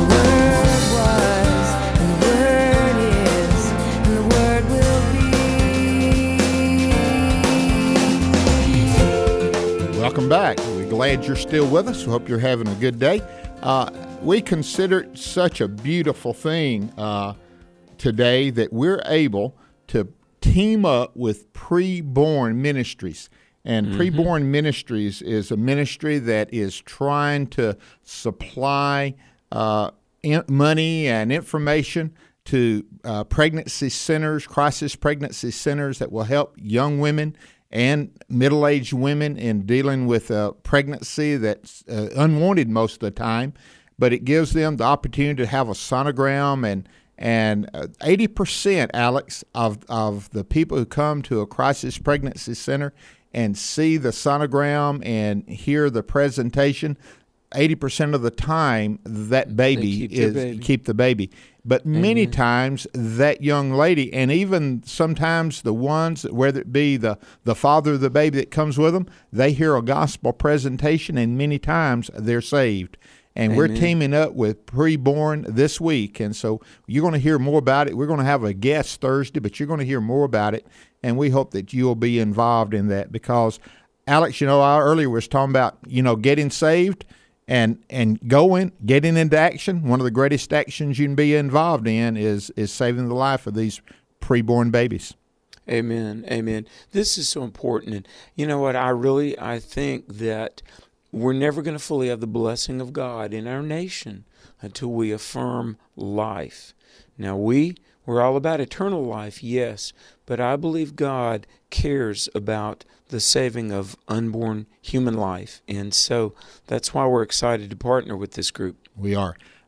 [SPEAKER 3] Welcome back. We're glad you're still with us. We hope you're having a good day. Uh, we consider it such a beautiful thing uh, today that we're able to team up with Preborn Ministries. And mm-hmm. Preborn Ministries is a ministry that is trying to supply uh, in- money and information to uh, pregnancy centers, crisis pregnancy centers that will help young women and middle-aged women in dealing with a pregnancy that's uh, unwanted most of the time, but it gives them the opportunity to have a sonogram, and and uh, eighty percent, Alex, of, of the people who come to a crisis pregnancy center and see the sonogram and hear the presentation, eighty percent of the time that baby
[SPEAKER 4] keep
[SPEAKER 3] is
[SPEAKER 4] baby.
[SPEAKER 3] keep the baby. But many
[SPEAKER 4] Amen.
[SPEAKER 3] times that young lady, and even sometimes the ones, whether it be the, the father of the baby that comes with them, they hear a gospel presentation, and many times they're saved. And Amen. We're teaming up with Preborn this week, and so you're going to hear more about it. We're going to have a guest Thursday, but you're going to hear more about it, and we hope that you'll be involved in that because, Alex, you know, I earlier was talking about, you know, getting saved. And and going, getting into action. One of the greatest actions you can be involved in is is saving the life of these preborn babies.
[SPEAKER 4] Amen. Amen. This is so important. And you know what? I really, I think that we're never going to fully have the blessing of God in our nation until we affirm life. Now, we, we're all about eternal life, yes, but I believe God cares about the saving of unborn human life. And so that's why we're excited to partner with this group.
[SPEAKER 3] We are.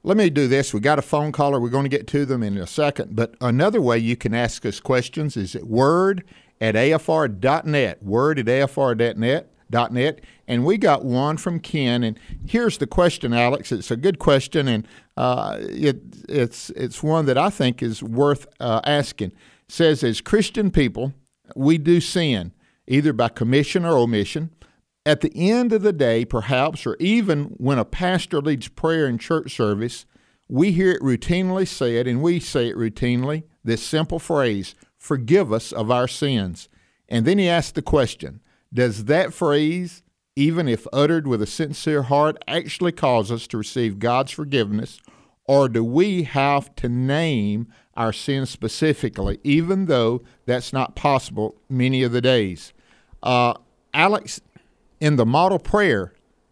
[SPEAKER 3] let me do this. We got a phone caller. We're going to get to them in a second. But another way you can ask us questions is at word at A F R dot net, word at A F R dot net. Dot net, and we got one from Ken, and here's the question, Alex. It's a good question, and uh, it, it's it's one that I think is worth uh, asking. It says, as Christian people, we do sin, either by commission or omission. At the end of the day, perhaps, or even when a pastor leads prayer in church service, we hear it routinely said, and we say it routinely, this simple phrase, forgive us of our sins. And then he asks the question, does that phrase, even if uttered with a sincere heart, actually cause us to receive God's forgiveness, or do we have to name our sins specifically, even though that's not possible many of the days? Uh, Alex, in the model prayer,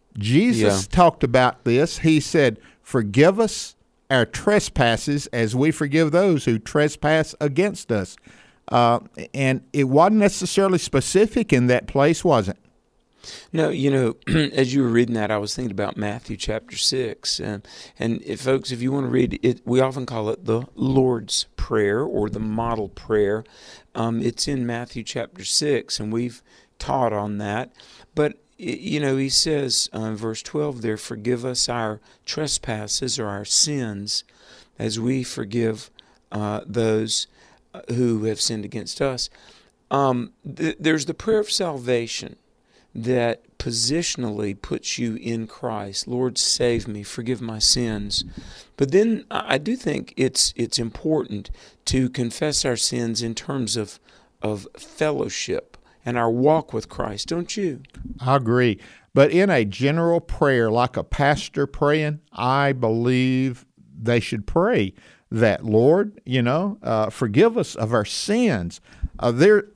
[SPEAKER 3] Jesus yeah. talked about this. He said, forgive us our trespasses as we forgive those who trespass against us. Uh, and it wasn't necessarily specific in that place, was it?
[SPEAKER 4] No, you know, as you were reading that, I was thinking about Matthew chapter six. Um, and if, folks, if you want to read it, we often call it the Lord's Prayer or the model prayer. Um, it's in Matthew chapter six, and we've taught on that. But, you know, he says uh, in verse twelve there, forgive us our trespasses or our sins as we forgive uh, those who have sinned against us. Um, th- there's the prayer of salvation that positionally puts you in Christ. Lord, save me, forgive my sins. But then I do think it's it's important to confess our sins in terms of of fellowship and our walk with Christ, don't you?
[SPEAKER 3] I agree. But in a general prayer, like a pastor praying, I believe they should pray that, Lord, you know, uh, forgive us of our sins. Uh, there,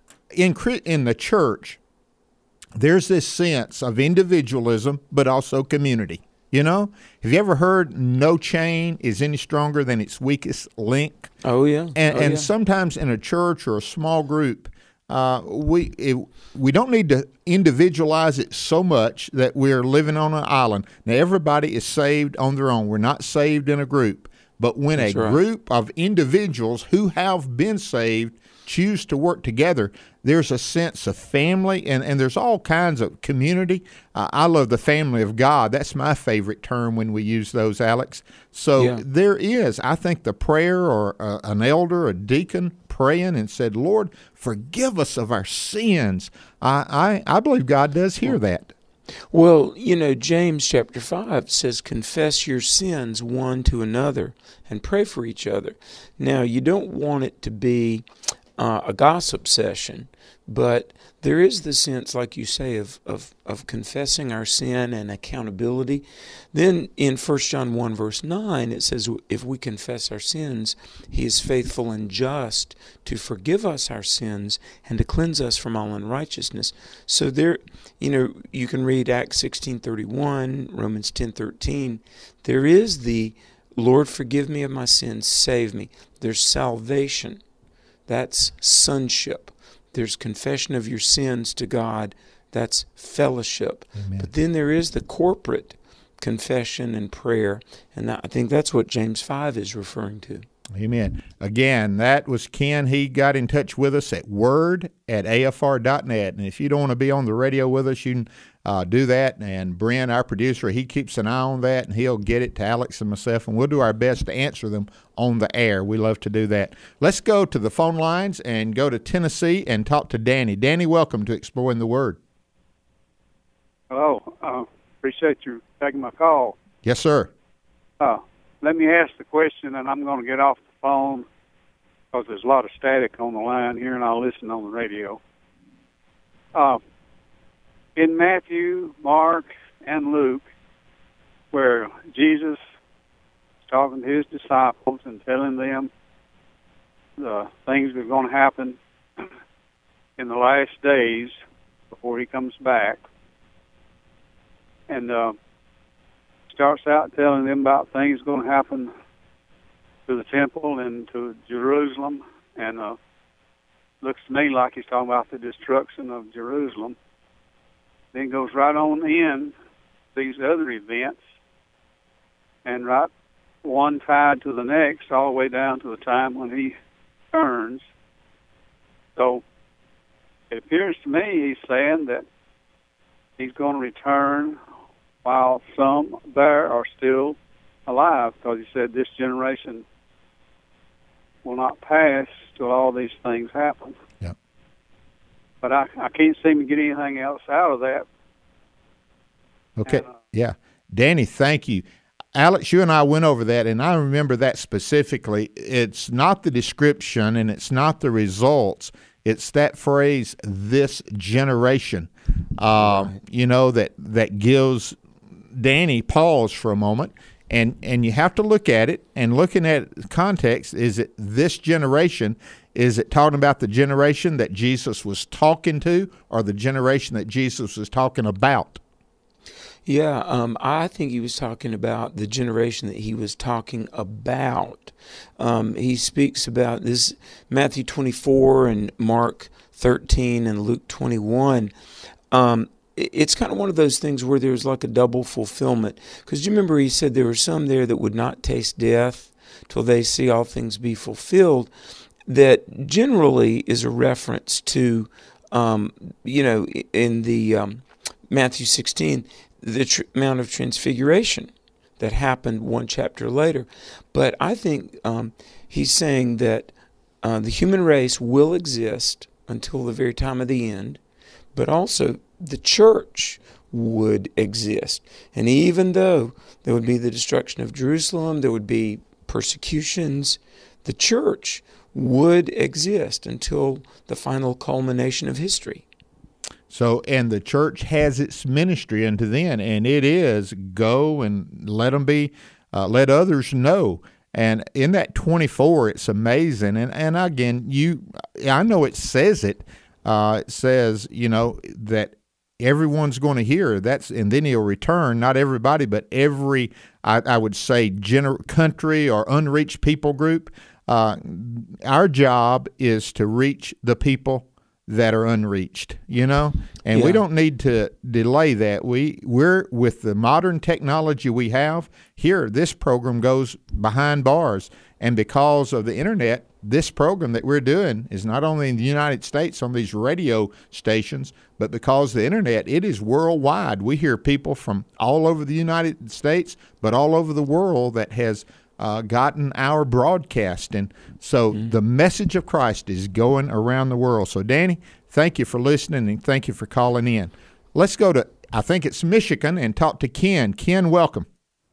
[SPEAKER 3] in in the church, there's this sense of individualism, but also community. You know, have you ever heard no chain is any stronger than its weakest link?
[SPEAKER 4] Oh, yeah.
[SPEAKER 3] And,
[SPEAKER 4] oh,
[SPEAKER 3] and
[SPEAKER 4] yeah.
[SPEAKER 3] sometimes in a church or a small group, uh, we it, we don't need to individualize it so much that we're living on an island. Now, everybody is saved on their own. We're not saved in a group. But when That's a right. group of individuals who have been saved choose to work together, there's a sense of family, and, and there's all kinds of community. Uh, I love the family of God. That's my favorite term when we use those, Alex. So yeah. there is, I think, the prayer or uh, an elder, a deacon praying and said, Lord, forgive us of our sins. I, I, I believe God does hear that.
[SPEAKER 4] Well, you know, James chapter five says, confess your sins one to another and pray for each other. Now, you don't want it to be uh, a gossip session, but there is the sense, like you say, of, of, of confessing our sin and accountability. Then in First John one, verse nine, it says, if we confess our sins, he is faithful and just to forgive us our sins and to cleanse us from all unrighteousness. So there, you know, you can read Acts sixteen thirty-one, Romans ten thirteen. There is the, Lord, forgive me of my sins, save me. There's salvation. That's sonship. There's confession of your sins to God. That's fellowship. Amen. But then there is the corporate confession and prayer, and I think that's what James five is referring to.
[SPEAKER 3] Amen. Again, that was Ken. He got in touch with us at word at A F R dot net. And if you don't want to be on the radio with us, you can uh, do that. And Brent, our producer, he keeps an eye on that, and he'll get it to Alex and myself, and we'll do our best to answer them on the air. We love to do that. Let's go to the phone lines and go to Tennessee and talk to Danny. Danny, welcome to Exploring the Word.
[SPEAKER 15] Hello. Uh, appreciate you taking my call.
[SPEAKER 3] Yes, sir.
[SPEAKER 15] Uh, let me ask the question, and I'm going to get off the phone because there's a lot of static on the line here, and I'll listen on the radio. Uh, in Matthew, Mark, and Luke, where Jesus is talking to his disciples and telling them the things that are going to happen in the last days before he comes back, and uh, starts out telling them about things going to happen to the temple and to Jerusalem, and uh, looks to me like he's talking about the destruction of Jerusalem. Then goes right on in these other events, and right one tied to the next all the way down to the time when he returns. So it appears to me he's saying that he's going to return while some there are still alive, because he said this generation will not pass till all these things happen.
[SPEAKER 3] Yep.
[SPEAKER 15] But I, I can't seem to get anything else out of that.
[SPEAKER 3] Okay,
[SPEAKER 15] and, uh,
[SPEAKER 3] yeah. Danny, thank you. Alex, you and I went over that, and I remember that specifically. It's not the description, and it's not the results. It's that phrase, this generation, uh, right. you know, that, that gives Danny pause for a moment. And and you have to look at it, and looking at context, is it this generation? Is it talking about the generation that Jesus was talking to, or the generation that Jesus was talking about?
[SPEAKER 4] Yeah, um, I think he was talking about the generation that he was talking about. Um, he speaks about this, Matthew twenty-four and Mark thirteen and Luke twenty-one. Um, it's kind of one of those things where there's like a double fulfillment. Because you remember he said there were some there that would not taste death till they see all things be fulfilled. That generally is a reference to, um, you know, in the um, Matthew sixteen, the tr- Mount of Transfiguration that happened one chapter later. But I think um, he's saying that uh, the human race will exist until the very time of the end, but also the church would exist. And even though there would be the destruction of Jerusalem, there would be persecutions, the church would exist until the final culmination of history.
[SPEAKER 3] So, and the church has its ministry unto then, and it is go and let them be, uh, let others know. And in that twenty-four, it's amazing. And and again, you, I know it says it. Uh, it says, you know, that everyone's going to hear. That's, and then he'll return. Not everybody, but every, I, I would say, gener- country or unreached people group. Uh, our job is to reach the people that are unreached, you know, and yeah. we don't need to delay that. We, we're, with the modern technology we have here, this program goes behind bars. And because of the internet, this program that we're doing is not only in the United States on these radio stations, but because of the internet, it is worldwide. We hear people from all over the United States, but all over the world that has uh, gotten our broadcast. And so mm-hmm. the message of Christ is going around the world. So, Danny, thank you for listening, and thank you for calling in. Let's go to, I think it's Michigan, and talk to Ken. Ken, welcome.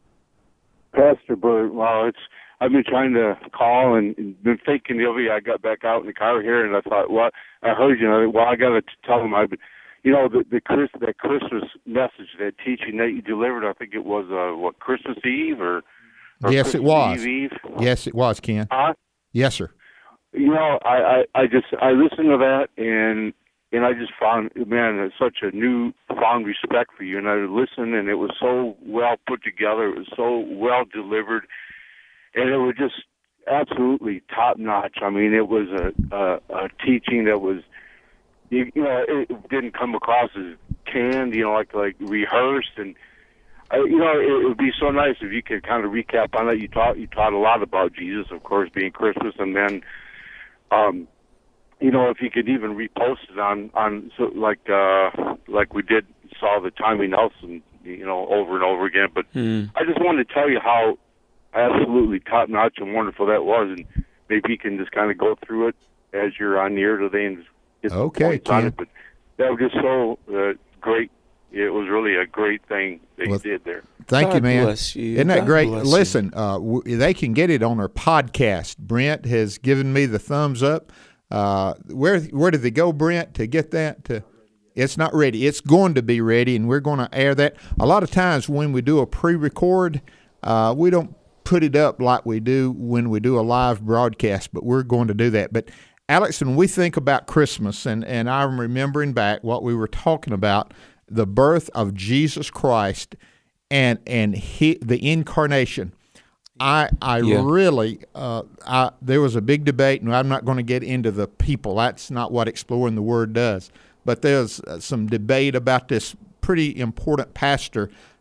[SPEAKER 16] Pastor Bert, well, it's, I've been trying to call and been thinking the other day. I got back out in the car here, and I thought, well, I heard you. And I thought, well, I got to tell them. I, you know, the the Chris, that Christmas message, that teaching that you delivered. I think it was uh, what, Christmas Eve or, or
[SPEAKER 3] yes,
[SPEAKER 16] Christmas
[SPEAKER 3] it was.
[SPEAKER 16] Eve, Eve?
[SPEAKER 3] Yes, it was, Ken.
[SPEAKER 16] Huh?
[SPEAKER 3] Yes, sir.
[SPEAKER 16] You know, I, I, I just I listened to that, and and I just found, man, such a new found respect for you. And I listened, and it was so well put together. It was so well delivered. And it was just absolutely top notch. I mean, it was a, a, a teaching that was, you, you know, it didn't come across as canned, you know, like like rehearsed. And uh, you know, it, it would be so nice if you could kind of recap on that. You taught you taught a lot about Jesus, of course, being Christmas, and then, um, you know, if you could even repost it on on so like uh, like we did saw the Tommy Nelson, you know, over and over again. But
[SPEAKER 4] mm.
[SPEAKER 16] I just wanted to tell you how absolutely top-notch and wonderful that was, and maybe you can just kind of go through it as you're on the air today and just get some
[SPEAKER 3] okay,
[SPEAKER 16] points on it. But that was just so uh, great. It was really a great thing that well, you did there.
[SPEAKER 3] Thank
[SPEAKER 4] God
[SPEAKER 3] you, man.
[SPEAKER 4] Bless you.
[SPEAKER 3] Isn't that
[SPEAKER 4] God
[SPEAKER 3] great?
[SPEAKER 4] bless
[SPEAKER 3] Listen, uh, w- they can get it on our podcast. Brent has given me the thumbs up. Uh, where where did they go, Brent, to get that? To It's not ready. It's going to be ready, and we're going to air that. A lot of times when we do a pre-record, uh, we don't put it up like we do when we do a live broadcast, but we're going to do that. But Alex, when we think about Christmas, and, and I'm remembering back what we were talking about, the birth of Jesus Christ and and he, the incarnation, I I yeah. really, uh, I, there was a big debate, and I'm not going to get into the people. That's not what Exploring the Word does. But there's uh, some debate about this pretty important pastor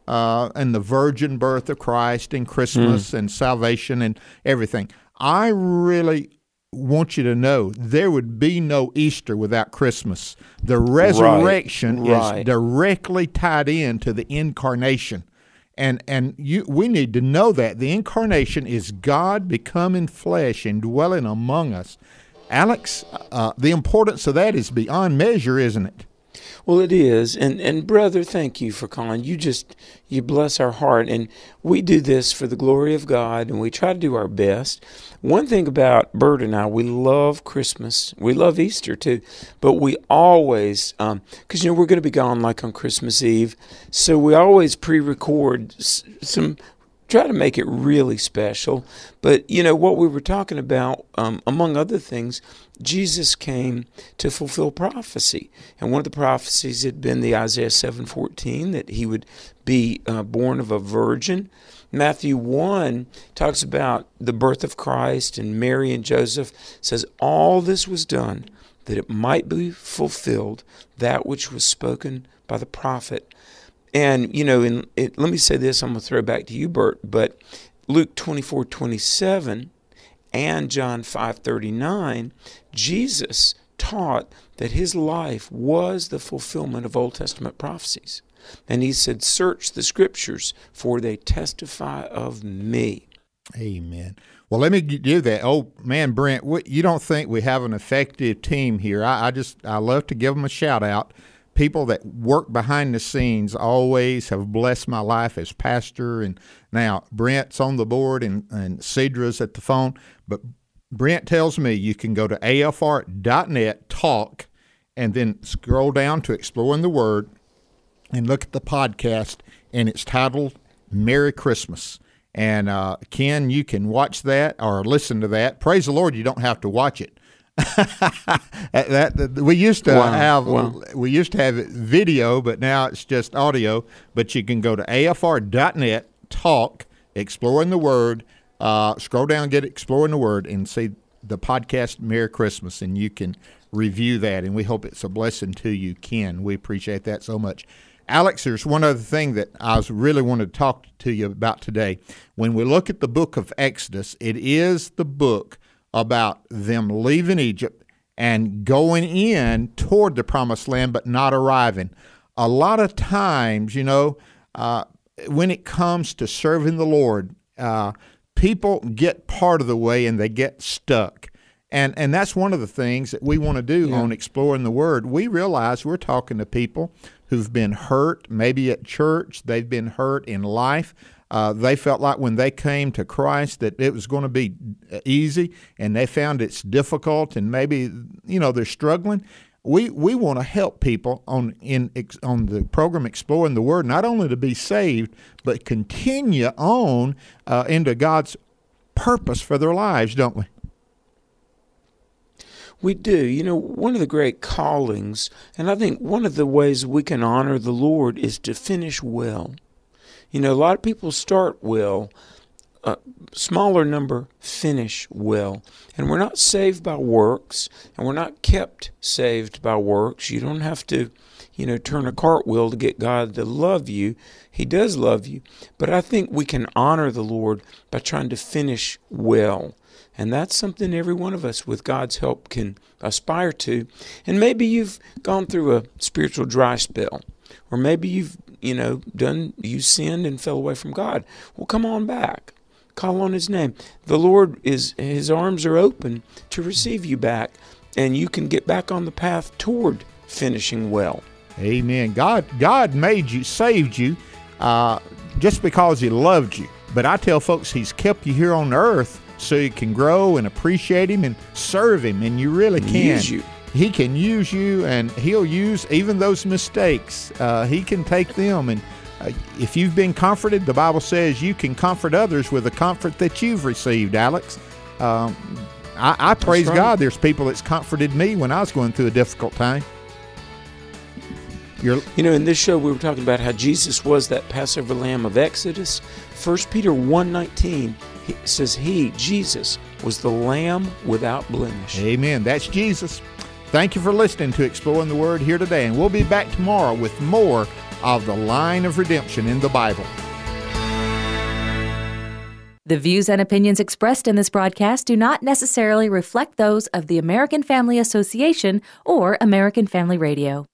[SPEAKER 3] uh, and the virgin birth of Christ and Christmas mm. and salvation and everything. I really want you to know there would be no Easter without Christmas. The resurrection
[SPEAKER 4] right. Right.
[SPEAKER 3] is directly tied in to the incarnation. And and you, we need to know that. The incarnation is God becoming flesh and dwelling among us. Alex, uh, the importance of that is beyond measure, isn't it?
[SPEAKER 4] Well, it is. And, and brother, thank you for calling. You just, you bless our heart. And we do this for the glory of God, and we try to do our best. One thing about Bert and I, we love Christmas. We love Easter, too. But we always, um, because, you know, we're going to be gone like on Christmas Eve. So we always pre-record some, try to make it really special. But, you know, what we were talking about, um, among other things, Jesus came to fulfill prophecy. And one of the prophecies had been the Isaiah seven fourteen, that he would be uh, born of a virgin. Matthew one talks about the birth of Christ, and Mary and Joseph says all this was done that it might be fulfilled, that which was spoken by the prophet. And, you know, in, it, let me say this, I'm going to throw it back to you, Bert, but Luke twenty-four twenty-seven and John five thirty-nine, Jesus taught that his life was the fulfillment of Old Testament prophecies. And he said, search the scriptures, for they testify of me.
[SPEAKER 3] Amen. Well, let me do that. Oh, man, Brent, what, you don't think we have an effective team here. I, I just, I love to give them a shout out. People that work behind the scenes always have blessed my life as pastor. And now Brent's on the board and, and Cedra's at the phone. But Brent tells me you can go to A F R dot net, talk, and then scroll down to Exploring the Word and look at the podcast, and it's titled Merry Christmas. And uh, Ken, you can watch that or listen to that. Praise the Lord, you don't have to watch it. that, that we used to
[SPEAKER 4] wow.
[SPEAKER 3] have
[SPEAKER 4] wow.
[SPEAKER 3] we used to have video, but now it's just audio. But you can go to A F R dot net, talk, Exploring the Word, uh, scroll down, get Exploring the Word, and see the podcast Merry Christmas, and you can review that. And we hope it's a blessing to you, Ken. We appreciate that so much. Alex, there's one other thing that I was really wanted to talk to you about today. When we look at the book of Exodus, it is the book about them leaving Egypt and going in toward the promised land, but not arriving. A lot of times, you know, uh, when it comes to serving the Lord, uh, people get part of the way and they get stuck. And and that's one of the things that we want to do yeah. on Exploring the Word. We realize we're talking to people who've been hurt, maybe at church, they've been hurt in life. Uh, they felt like when they came to Christ that it was going to be easy, and they found it's difficult, and maybe, you know, they're struggling. We we want to help people on in on the program Exploring the Word, not only to be saved, but continue on uh, into God's purpose for their lives, don't we?
[SPEAKER 4] We do. You know, one of the great callings, and I think one of the ways we can honor the Lord is to finish well. You know, a lot of people start well, a smaller number finish well. And we're not saved by works, and we're not kept saved by works. You don't have to, you know, turn a cartwheel to get God to love you. He does love you. But I think we can honor the Lord by trying to finish well. And that's something every one of us, with God's help, can aspire to. And maybe you've gone through a spiritual dry spell, or maybe you've, you know, done, you sinned and fell away from God. Well, come on back. Call on His name. The Lord is, His arms are open to receive you back, and you can get back on the path toward finishing well.
[SPEAKER 3] Amen. God, God made you, saved you, uh, just because He loved you. But I tell folks He's kept you here on earth so you can grow and appreciate Him and serve Him, and you really can.
[SPEAKER 4] Use you.
[SPEAKER 3] He can use you, and He'll use even those mistakes. Uh, he can take them, and uh, if you've been comforted, the Bible says you can comfort others with the comfort that you've received, Alex. Um, I, I praise right. God there's people that's comforted me when I was going through a difficult time. You're,
[SPEAKER 4] you know, in this show we were talking about how Jesus was that Passover lamb of Exodus. First Peter one nineteen says He, Jesus, was the lamb without blemish.
[SPEAKER 3] Amen. That's Jesus. Thank you for listening to Exploring the Word here today, and we'll be back tomorrow with more of the line of redemption in the Bible.
[SPEAKER 17] The views and opinions expressed in this broadcast do not necessarily reflect those of the American Family Association or American Family Radio.